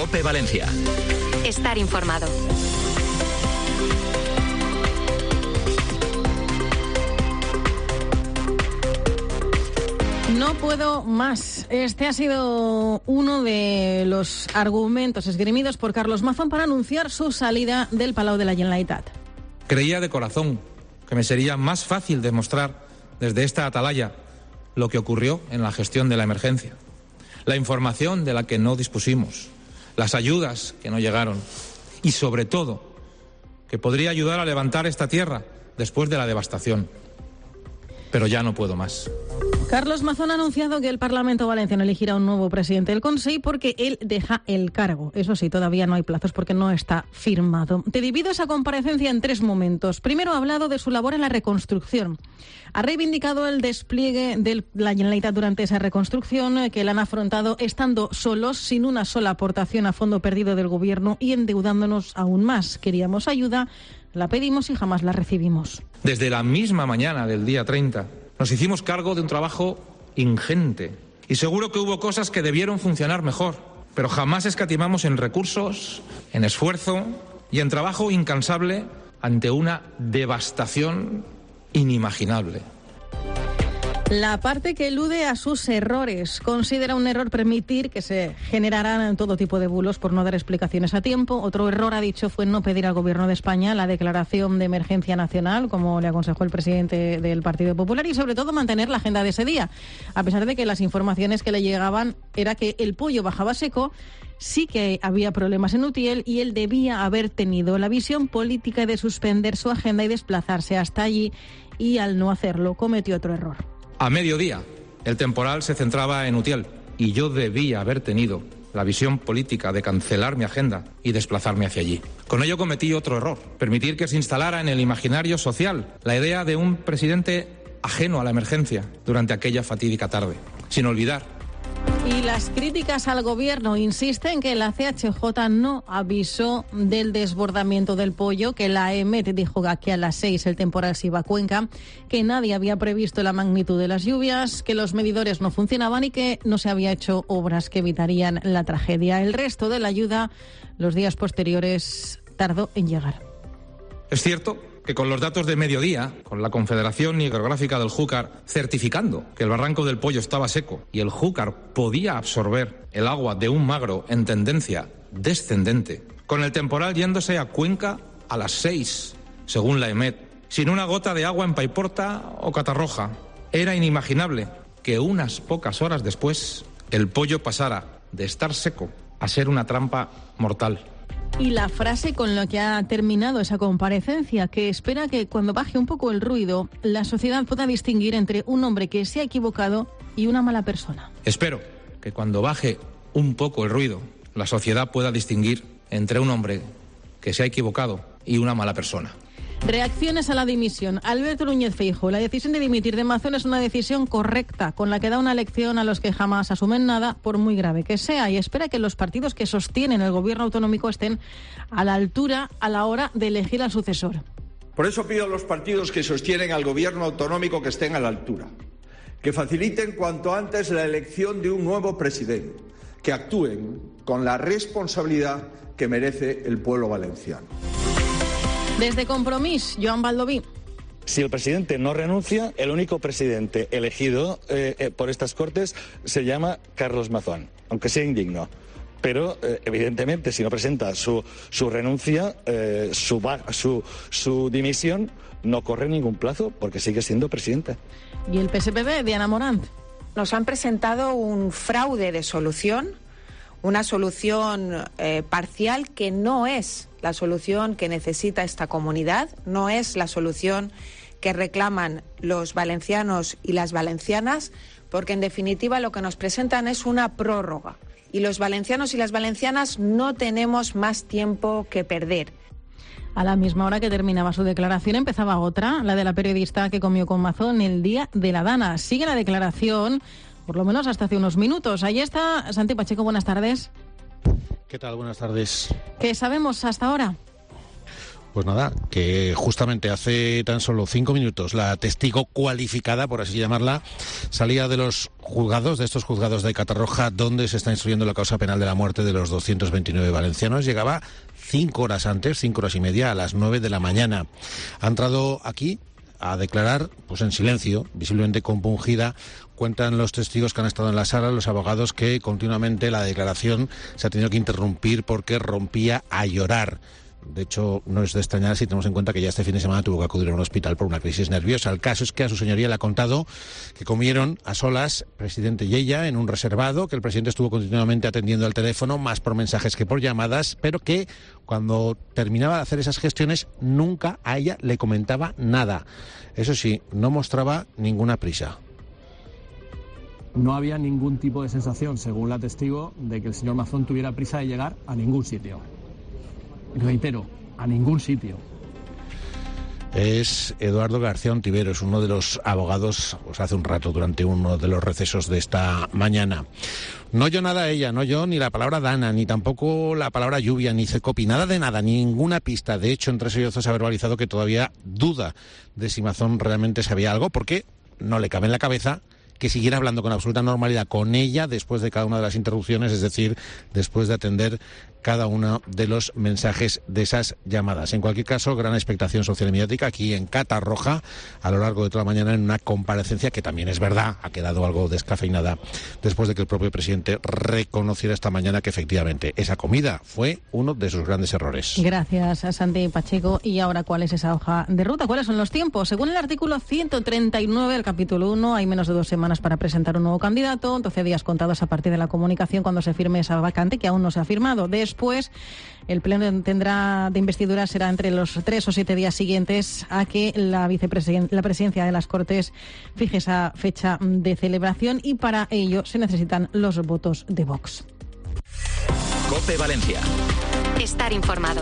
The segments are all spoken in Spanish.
COPE Valencia. Estar informado. No puedo más. Este ha sido uno de los argumentos esgrimidos por Carlos Mazón para anunciar su salida del Palau de la Generalitat. Creía de corazón que me sería más fácil demostrar desde esta atalaya lo que ocurrió en la gestión de la emergencia, la información de la que no dispusimos, las ayudas que no llegaron y, sobre todo, que podría ayudar a levantar esta tierra después de la devastación. Pero ya no puedo más. Carlos Mazón ha anunciado que el Parlamento valenciano elegirá un nuevo presidente del Consell porque él deja el cargo. Eso sí, todavía no hay plazos porque no está firmado. Te divido esa comparecencia en 3 momentos. Primero ha hablado de su labor en la reconstrucción. Ha reivindicado el despliegue de la Generalitat durante esa reconstrucción que la han afrontado estando solos, sin una sola aportación a fondo perdido del Gobierno y endeudándonos aún más. Queríamos ayuda, la pedimos y jamás la recibimos. Desde la misma mañana del día 30 nos hicimos cargo de un trabajo ingente y seguro que hubo cosas que debieron funcionar mejor, pero jamás escatimamos en recursos, en esfuerzo y en trabajo incansable ante una devastación inimaginable. La parte que elude a sus errores. Considera un error permitir que se generaran todo tipo de bulos por no dar explicaciones a tiempo. Otro error, ha dicho, fue no pedir al Gobierno de España la declaración de emergencia nacional, como le aconsejó el presidente del Partido Popular, y sobre todo mantener la agenda de ese día. A pesar de que las informaciones que le llegaban era que el pollo bajaba seco, sí que había problemas en Utiel y él debía haber tenido la visión política de suspender su agenda y desplazarse hasta allí, y al no hacerlo cometió otro error. A mediodía, el temporal se centraba en Utiel y yo debía haber tenido la visión política de cancelar mi agenda y desplazarme hacia allí. Con ello cometí otro error, permitir que se instalara en el imaginario social la idea de un presidente ajeno a la emergencia durante aquella fatídica tarde, sin olvidar. Y las críticas al Gobierno insisten que la CHJ no avisó del desbordamiento del pollo, que la EMET dijo que a las 6 el temporal se iba a Cuenca, que nadie había previsto la magnitud de las lluvias, que los medidores no funcionaban y que no se había hecho obras que evitarían la tragedia. El resto de la ayuda, los días posteriores, tardó en llegar. Es cierto que con los datos de mediodía, con la Confederación Hidrográfica del Júcar certificando que el barranco del Pollo estaba seco y el Júcar podía absorber el agua de un Magro en tendencia descendente, con el temporal yéndose a Cuenca a las 6, según la EMET, sin una gota de agua en Paiporta o Catarroja, era inimaginable que unas pocas horas después el Pollo pasara de estar seco a ser una trampa mortal. Y la frase con la que ha terminado esa comparecencia, que espera que cuando baje un poco el ruido, la sociedad pueda distinguir entre un hombre que se ha equivocado y una mala persona. Espero que cuando baje un poco el ruido, la sociedad pueda distinguir entre un hombre que se ha equivocado y una mala persona. Reacciones a la dimisión. Alberto Núñez Feijóo. La decisión de dimitir de Mazón es una decisión correcta, con la que da una lección a los que jamás asumen nada, por muy grave que sea, y espera que los partidos que sostienen el gobierno autonómico estén a la altura a la hora de elegir al sucesor. Por eso pido a los partidos que sostienen al gobierno autonómico que estén a la altura, que faciliten cuanto antes la elección de un nuevo presidente, que actúen con la responsabilidad que merece el pueblo valenciano. Desde Compromís, Joan Baldoví. Si el presidente no renuncia, el único presidente elegido por estas Cortes se llama Carlos Mazón, aunque sea indigno. Pero, evidentemente, si no presenta su renuncia, su dimisión, no corre ningún plazo, porque sigue siendo presidente. ¿Y el PSPB, Diana Morant? Nos han presentado un fraude de solución, una solución parcial que no es la solución que necesita esta comunidad, no es la solución que reclaman los valencianos y las valencianas, porque en definitiva lo que nos presentan es una prórroga. Y los valencianos y las valencianas no tenemos más tiempo que perder. A la misma hora que terminaba su declaración empezaba otra, la de la periodista que comió con Mazón el día de la Dana. Sigue la declaración, por lo menos hasta hace unos minutos. Ahí está Santi Pacheco, buenas tardes. ¿Qué tal? Buenas tardes. ¿Qué sabemos hasta ahora? Pues nada, que justamente hace tan solo 5 minutos la testigo cualificada, por así llamarla, salía de los juzgados, de estos juzgados de Catarroja, donde se está instruyendo la causa penal de la muerte de los 229 valencianos. Llegaba 5 horas antes, 5 horas y media, a las 9 de la mañana. Ha entrado aquí a declarar, pues en silencio, visiblemente compungida. Cuentan los testigos que han estado en la sala, los abogados, que continuamente la declaración se ha tenido que interrumpir porque rompía a llorar. De hecho, no es de extrañar si tenemos en cuenta que ya este fin de semana tuvo que acudir a un hospital por una crisis nerviosa. El caso es que a su señoría le ha contado que comieron a solas, presidente y ella, en un reservado, que el presidente estuvo continuamente atendiendo al teléfono, más por mensajes que por llamadas, pero que cuando terminaba de hacer esas gestiones nunca a ella le comentaba nada. Eso sí, no mostraba ninguna prisa. No había ningún tipo de sensación, según la testigo, de que el señor Mazón tuviera prisa de llegar a ningún sitio. Reitero, a ningún sitio. Es Eduardo García Ontiveros, uno de los abogados, pues hace un rato, durante uno de los recesos de esta mañana. No oyó nada ella, no oyó ni la palabra Dana, ni tampoco la palabra lluvia, ni Cecopi, nada de nada, ninguna pista. De hecho, entre sollozos ha verbalizado que todavía duda de si Mazón realmente sabía algo, porque no le cabe en la cabeza que siguiera hablando con absoluta normalidad con ella después de cada una de las interrupciones, es decir, después de atender cada uno de los mensajes de esas llamadas. En cualquier caso, gran expectación social y mediática aquí en Catarroja a lo largo de toda la mañana en una comparecencia que también es verdad, ha quedado algo descafeinada después de que el propio presidente reconociera esta mañana que efectivamente esa comida fue uno de sus grandes errores. Gracias a Santi Pacheco. Y ahora, ¿cuál es esa hoja de ruta? ¿Cuáles son los tiempos? Según el artículo 139 del capítulo 1, hay menos de 2 semanas para presentar un nuevo candidato, 12 días contados a partir de la comunicación cuando se firme esa vacante que aún no se ha firmado. Después, el pleno de investidura será entre los 3 o 7 días siguientes a que la presidencia de las Cortes fije esa fecha de celebración, y para ello se necesitan los votos de Vox. COPE Valencia. Estar informado.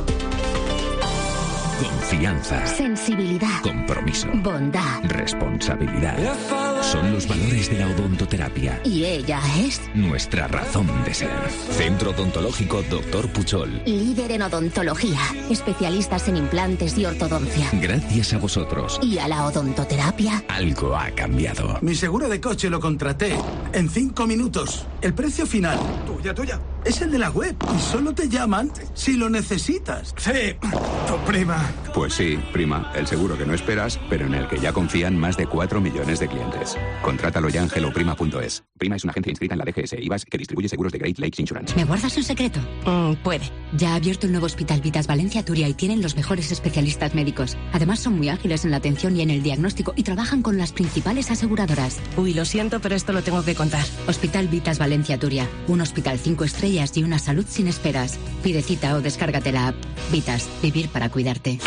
Confianza. Sensibilidad. Compromiso. Bondad. Responsabilidad. Son los valores de la odontoterapia. Y ella es nuestra razón de ser. Centro Odontológico Dr. Puchol. Líder en odontología. Especialistas en implantes y ortodoncia. Gracias a vosotros. Y a la odontoterapia. Algo ha cambiado. Mi seguro de coche lo contraté en 5 minutos. El precio final. Tuya. Es el de la web. Y solo te llaman si lo necesitas. Sí, tu prima. Pues sí, prima. El seguro que no esperas, pero en el que ya confían más de 4 millones de clientes. Contrátalo ya en helloprima.es. Prima es una agencia inscrita en la DGS IVAS que distribuye seguros de Great Lakes Insurance. ¿Me guardas un secreto? Puede. Ya ha abierto el nuevo Hospital Vitas Valencia Turia y tienen los mejores especialistas médicos. Además son muy ágiles en la atención y en el diagnóstico y trabajan con las principales aseguradoras. Uy, lo siento, pero esto lo tengo que contar. Hospital Vitas Valencia Turia. Un hospital 5 estrellas y una salud sin esperas. Pide cita o descárgate la app. Vitas. Vivir para cuidarte.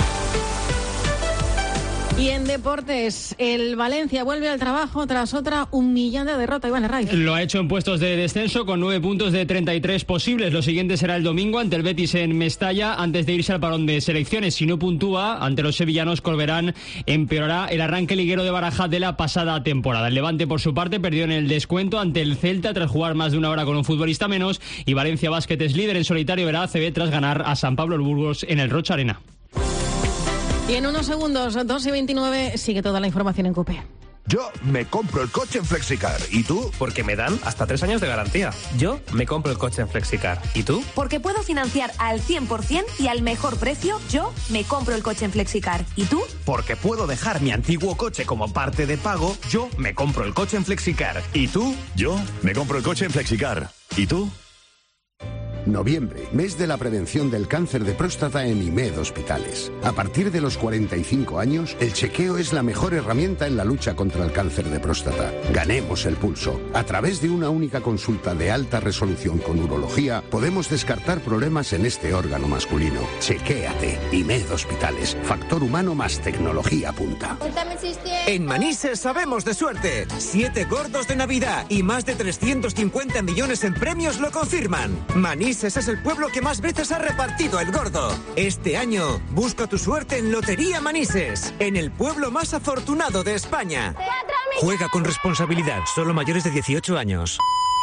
Y en deportes, el Valencia vuelve al trabajo tras otra humillante derrota. Iván Herraiz. Lo ha hecho en puestos de descenso con 9 puntos de 33 posibles. Lo siguiente será el domingo ante el Betis en Mestalla, antes de irse al parón de selecciones. Si no puntúa ante los sevillanos, Corberán empeorará el arranque liguero de Baraja de la pasada temporada. El Levante, por su parte, perdió en el descuento ante el Celta tras jugar más de una hora con un futbolista menos. Y Valencia Basket es líder en solitario de la ACB tras ganar a San Pablo el Burgos en el Rocha Arena. Y en unos segundos, 2:29, sigue toda la información en COPE. Yo me compro el coche en Flexicar. ¿Y tú? Porque me dan hasta 3 años de garantía. Yo me compro el coche en Flexicar. ¿Y tú? Porque puedo financiar al 100% y al mejor precio. Yo me compro el coche en Flexicar. ¿Y tú? Porque puedo dejar mi antiguo coche como parte de pago. Yo me compro el coche en Flexicar. ¿Y tú? Yo me compro el coche en Flexicar. ¿Y tú? Noviembre, mes de la prevención del cáncer de próstata en IMED Hospitales. A partir de los 45 años, el chequeo es la mejor herramienta en la lucha contra el cáncer de próstata. Ganemos el pulso. A través de una única consulta de alta resolución con urología, podemos descartar problemas en este órgano masculino. Chequéate. IMED Hospitales. Factor humano más tecnología punta. En Manises sabemos de suerte. 7 gordos de Navidad y más de 350 millones en premios lo confirman. Manises es el pueblo que más veces ha repartido el gordo. Este año, busca tu suerte en Lotería Manises, en el pueblo más afortunado de España. Juega con responsabilidad, solo mayores de 18 años.